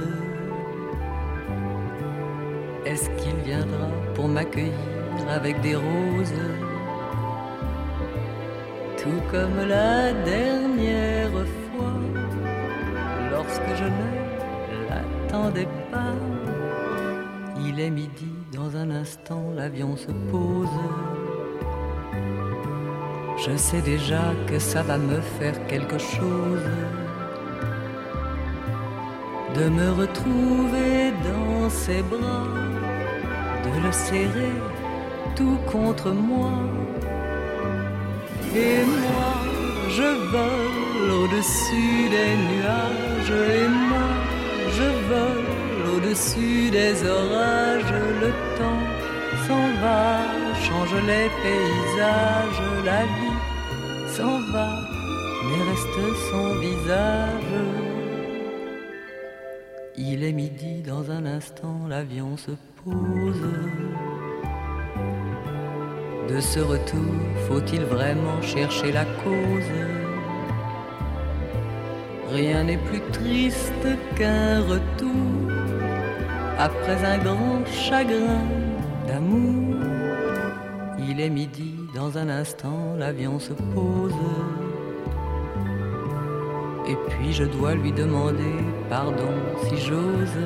Est-ce qu'il viendra pour m'accueillir avec des roses? Tout comme la dernière fois, lorsque je ne l'attendais pas. Il est midi, dans un instant, l'avion se pose. Je sais déjà que ça va me faire quelque chose, de me retrouver dans ses bras, de le serrer tout contre moi. Et moi, je vole au-dessus des nuages, et moi, je vole au-dessus des orages. Le temps s'en va, change les paysages, la vie s'en va, mais reste son visage. Il est midi, dans un instant, l'avion se pose. De ce retour, faut-il vraiment chercher la cause? Rien n'est plus triste qu'un retour après un grand chagrin d'amour. Il est midi, dans un instant, l'avion se pose. Et puis je dois lui demander pardon si j'ose.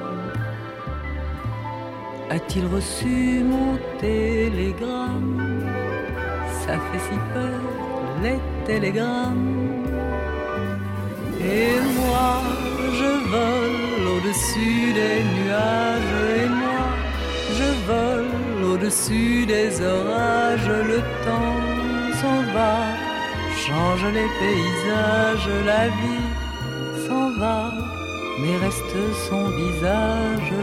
A-t-il reçu mon télégramme? Ça fait si peur, les télégrammes. Et moi, je vole au-dessus des nuages. Et moi, je vole au-dessus des orages. Le temps s'en va, change les paysages. La vie s'en va, mais reste son visage.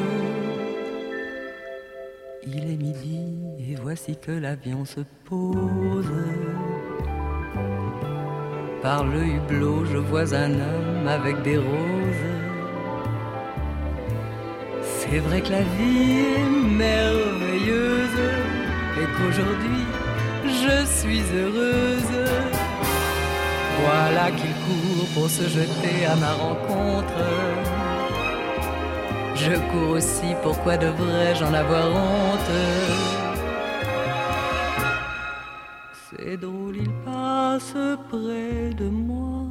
Il est midi et voici que l'avion se pose. Par le hublot, je vois un homme avec des roses. C'est vrai que la vie est merveilleuse et qu'aujourd'hui, je suis heureuse. Voilà qu'il court pour se jeter à ma rencontre. Je cours aussi, pourquoi devrais-je en avoir honte? C'est drôle, il passe près de moi,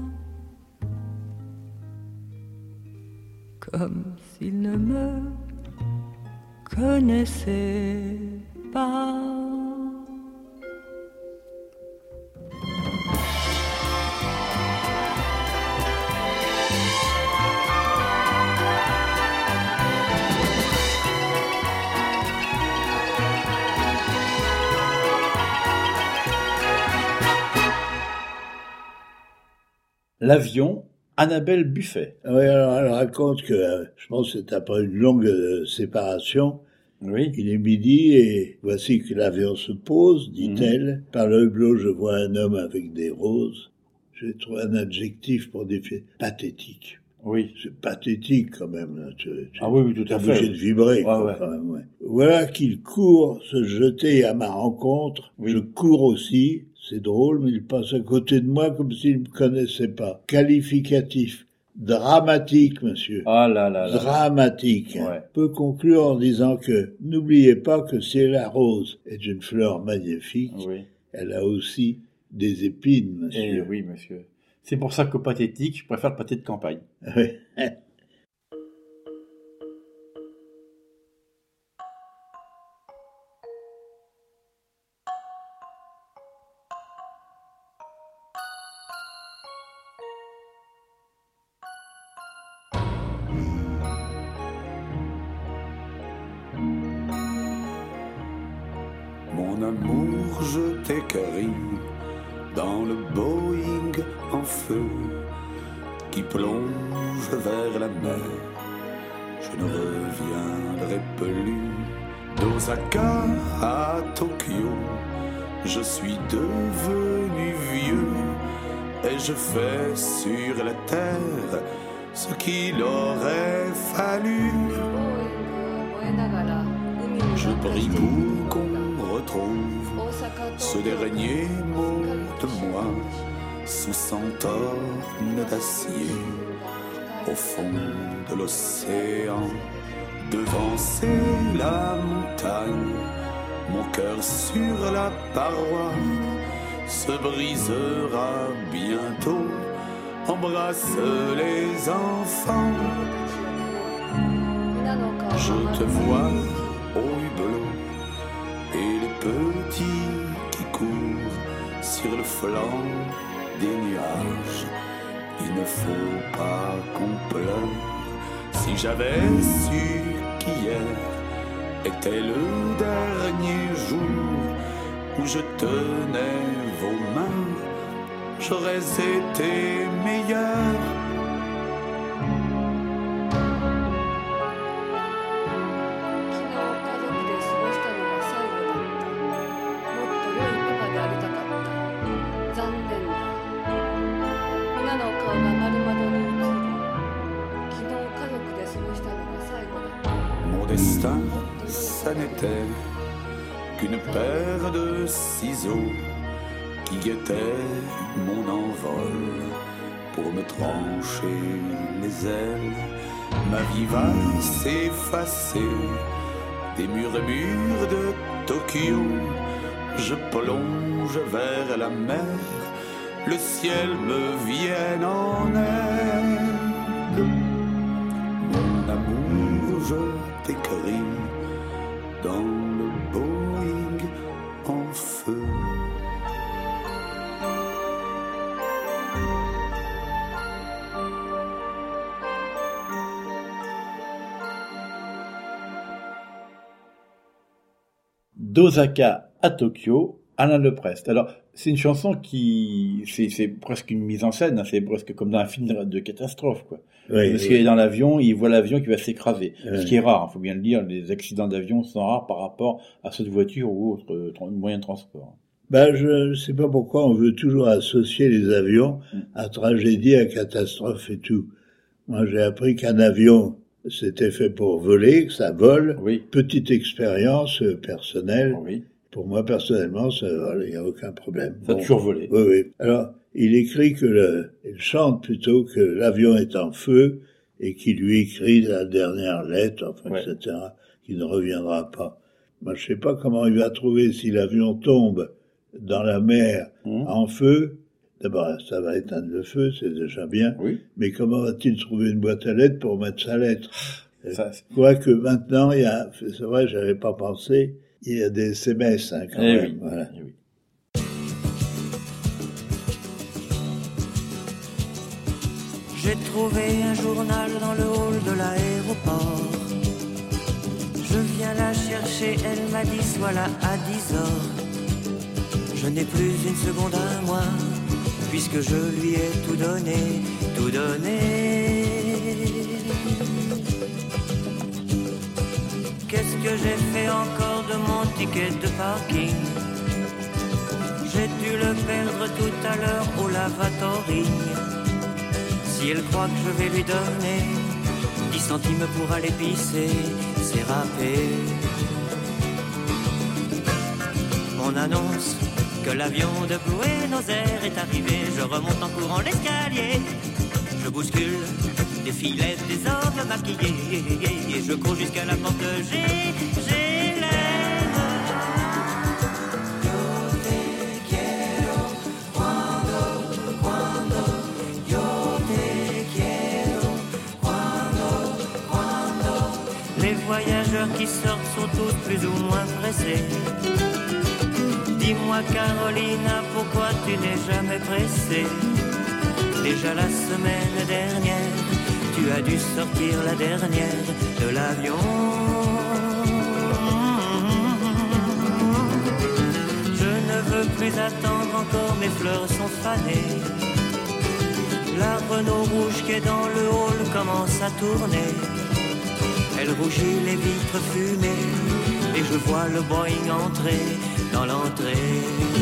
comme s'il ne me connaissait pas. L'avion, Annabelle Buffet. Oui, alors elle raconte que, euh, je pense que c'est après une longue euh, séparation, oui. Il est midi et voici que l'avion se pose, dit-elle. Mmh. Par le hublot, je vois un homme avec des roses. J'ai trouvé un adjectif pour définir pathétique. Oui. C'est pathétique quand même. Là. Tu, tu, ah oui, oui, tout à fait. Obligé de vibrer. Ouais, quoi, ouais. Quand même, ouais. Voilà qu'il court se jeter à ma rencontre. Oui. Je cours aussi. C'est drôle, mais il passe à côté de moi comme s'il ne me connaissait pas. Qualificatif. Dramatique, monsieur. Ah là là là. Dramatique. Ouais. On peut conclure en disant que n'oubliez pas que si la rose est une fleur magnifique, oui. Elle a aussi des épines, monsieur. Eh oui, monsieur. C'est pour ça que pathétique, je préfère le pâté de campagne. Oui. Mon amour, je t'écris dans le Boeing en feu qui plonge vers la mer. Je ne reviendrai plus d'Osaka à Tokyo. Je suis devenu vieux et je fais sur la terre ce qu'il aurait fallu. Je prie pour qu'on retrouve ce dernier mot de moi, sous centaures d'acier, au fond de l'océan, devancer la montagne, mon cœur sur la paroi se brisera bientôt, embrasse les enfants. Je te vois au hublot et les petits qui courent sur le flanc des nuages. Il ne faut pas qu'on pleure. Si j'avais su qu'hier était le dernier jour où je tenais vos mains, j'aurais été meilleur. Mon destin, ça n'était qu'une paire de ciseaux qui guettait mon envol pour me trancher les ailes. Ma vie va s'effacer des murmures de Tokyo. Je plonge vers la mer, le ciel me vient en aide. Mon amour, je t'écris dans le Boeing en feu. D'Osaka à Tokyo, Alain Leprest. Alors, c'est une chanson qui, c'est, c'est presque une mise en scène, hein, c'est presque comme dans un film de, de catastrophe, quoi. Oui, Parce oui. qu'il est dans l'avion, il voit l'avion qui va s'écraser. Oui. Ce qui est rare, il faut bien le dire, les accidents d'avion sont rares par rapport à ceux de voiture ou autres euh, tra- moyens de transport. Ben, je ne sais pas pourquoi on veut toujours associer les avions à tragédie, à catastrophe et tout. Moi, j'ai appris qu'un avion, c'était fait pour voler, que ça vole. Oui. Petite expérience euh, personnelle. Oui. Pour moi, personnellement, ça vole, il n'y a aucun problème. Ça a toujours volé. Oui, oui. Alors, il écrit que le, il chante plutôt que l'avion est en feu et qu'il lui écrit la dernière lettre, enfin, Ouais. et cetera, qui ne reviendra pas. Moi, je sais pas comment il va trouver si l'avion tombe dans la mer Mmh. en feu. D'abord, ça va éteindre le feu, c'est déjà bien. Oui. Mais comment va-t-il trouver une boîte à lettres pour mettre sa lettre? Ça, c'est- Quoique maintenant, il y a, c'est vrai, j'avais pas pensé, il y a des S M S, hein, quand Eh même. oui. Voilà. Eh oui. J'ai trouvé un journal dans le hall de l'aéroport. Je viens la chercher, elle m'a dit sois là à dix heures. Je n'ai plus une seconde à moi, puisque je lui ai tout donné, tout donné. Qu'est-ce que j'ai fait encore de mon ticket de parking? J'ai dû le perdre tout à l'heure au lavatory. Si elle croit que je vais lui donner dix centimes pour aller pisser, c'est râpé. On annonce que l'avion de Buenos Aires est arrivé. Je remonte en courant l'escalier. Je bouscule des filets, des hommes maquillés. Et je cours jusqu'à la porte G, G l'aime. Yo te quiero, cuando, cuando, yo te quiero, cuando, cuando. Les voyageurs qui sortent sont tous plus ou moins pressés. Dis-moi Carolina, pourquoi tu n'es jamais pressée? Déjà la semaine dernière, tu as dû sortir la dernière de l'avion. Je ne veux plus attendre encore, mes fleurs sont fanées. La Renault rouge qui est dans le hall commence à tourner. Elle rougit les vitres fumées et je vois le Boeing entrer dans l'entrée.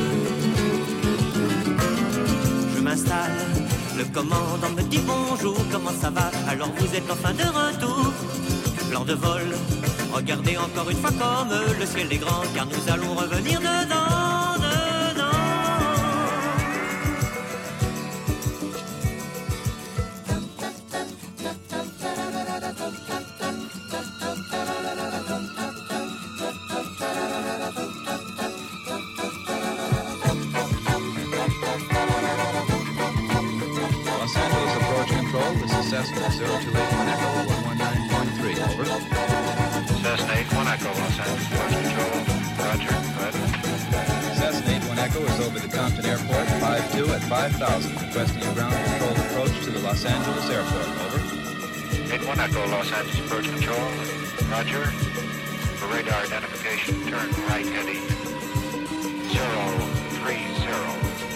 Je m'installe, le commandant me dit bonjour, comment ça va? Alors vous êtes enfin de retour. Plan de vol, regardez encore une fois comme le ciel est grand, car nous allons revenir dedans, dedans. Cessna zero two eight one Echo one one nine point three, over. Cessna eight one Echo, Los Angeles Approach Control. Roger, go ahead. Cessna eight one Echo is over the Compton Airport, five two at five thousand, requesting a ground control approach to the Los Angeles Airport, over. eight one Echo, Los Angeles Approach Control. Roger. For radar identification, turn right heading zero three zero.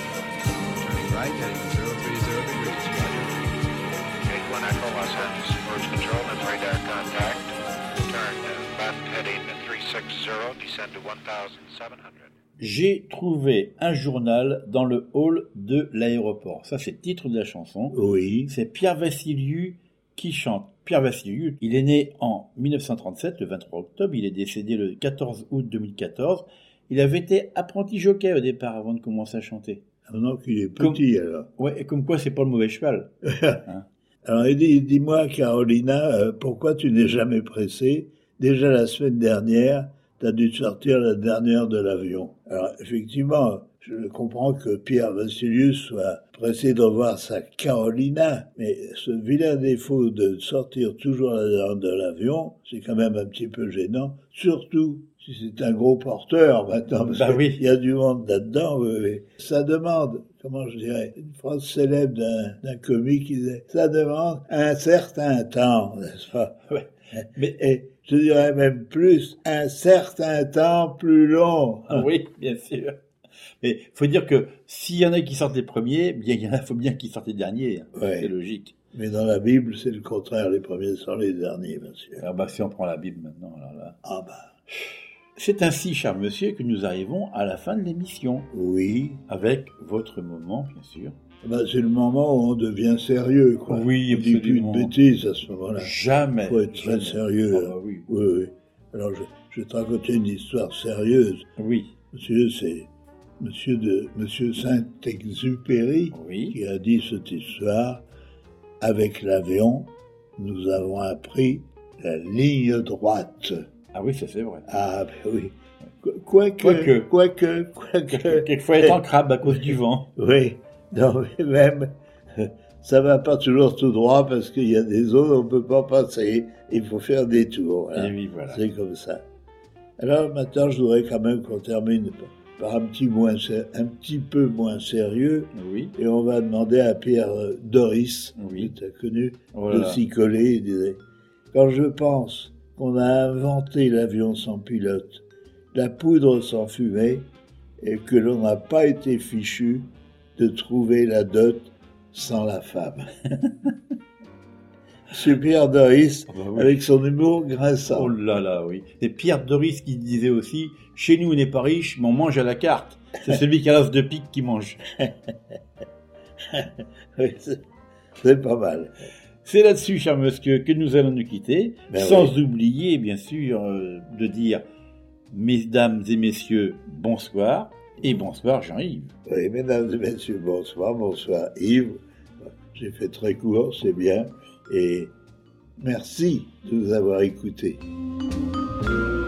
Turning right heading zero three zero degrees, roger. eight one Echo, Los Angeles Approach Control, and radar contact. Turn left heading three six zero, descend to one thousand seven hundred. J'ai trouvé un journal dans le hall de l'aéroport. Ça, c'est le titre de la chanson. Oui. C'est Pierre Vassiliou qui chante. Pierre Vassiliou, il est né en dix-neuf cent trente-sept, le vingt-trois octobre. Il est décédé le quatorze août deux mille quatorze. Il avait été apprenti jockey au départ avant de commencer à chanter. Maintenant qu'il est petit, comme... alors. Ouais, et comme quoi, c'est pas le mauvais cheval. Hein. Alors, il dit, dis-moi, Carolina, euh, pourquoi tu n'es jamais pressée? Déjà la semaine dernière, tu as dû sortir la dernière de l'avion. Alors, effectivement, je comprends que Pierre Vassiliou soit pressé de voir sa Carolina, mais ce vilain défaut de sortir toujours la dernière de l'avion, c'est quand même un petit peu gênant, surtout si c'est un gros porteur maintenant, parce bah qu'il oui. y a du monde là-dedans. Oui, oui. Ça demande, comment je dirais, une phrase célèbre d'un, d'un comique qui disait, ça demande un certain temps, n'est-ce pas? Ouais. Mais, et, je dirais même plus, un certain temps plus long. Oui, bien sûr. Mais il faut dire que s'il y en a qui sortent les premiers, bien il y en a, faut bien qu'ils sortent les derniers. Ouais. C'est logique. Mais dans la Bible, c'est le contraire. Les premiers sont les derniers, monsieur. Ah bah, si on prend la Bible maintenant, alors là. Ah bah. C'est ainsi, cher monsieur, que nous arrivons à la fin de l'émission. Oui. Avec votre moment, bien sûr. Bah, c'est le moment où on devient sérieux, quoi. Oui, on dit plus de bêtises à ce moment-là. Jamais. Il faut être très jamais. sérieux. Ah bah oui. Oui, oui. Alors, je, je vais te raconter une histoire sérieuse. Oui. Monsieur, c'est monsieur de, monsieur Saint-Exupéry oui. qui a dit cette histoire. Avec l'avion, nous avons appris la ligne droite. Ah oui, ça c'est vrai. Ah, ben oui. Quoique, Quoique, quoique, quoique. Quelquefois être en crabe à cause du vent. Oui. Non, mais même, ça va pas toujours tout droit parce qu'il y a des zones où on peut pas passer. Il faut faire des tours. Voilà. Et oui, voilà. C'est comme ça. Alors maintenant, je voudrais quand même qu'on termine par un petit, moins, un petit peu moins sérieux. Oui. Et on va demander à Pierre Doris, oui. que tu as connu, voilà. de s'y coller. Il disait, quand je pense qu'on a inventé l'avion sans pilote, la poudre sans fumée, et que l'on n'a pas été fichu de trouver la dot sans la femme. C'est Pierre Doris, ah bah oui. Avec son humour grinçant. Oh là là, oui. C'est Pierre Doris qui disait aussi, chez nous on n'est pas riche, mais on mange à la carte. C'est celui qui a l'os de pique qui mange. Oui, c'est, c'est pas mal. C'est là-dessus, cher monsieur, que nous allons nous quitter, ben sans oui. oublier, bien sûr, euh, de dire, mesdames et messieurs, bonsoir, et bonsoir Jean-Yves. Oui, mesdames et messieurs, bonsoir, bonsoir Yves. J'ai fait très court, c'est bien. Et merci de nous avoir écoutés.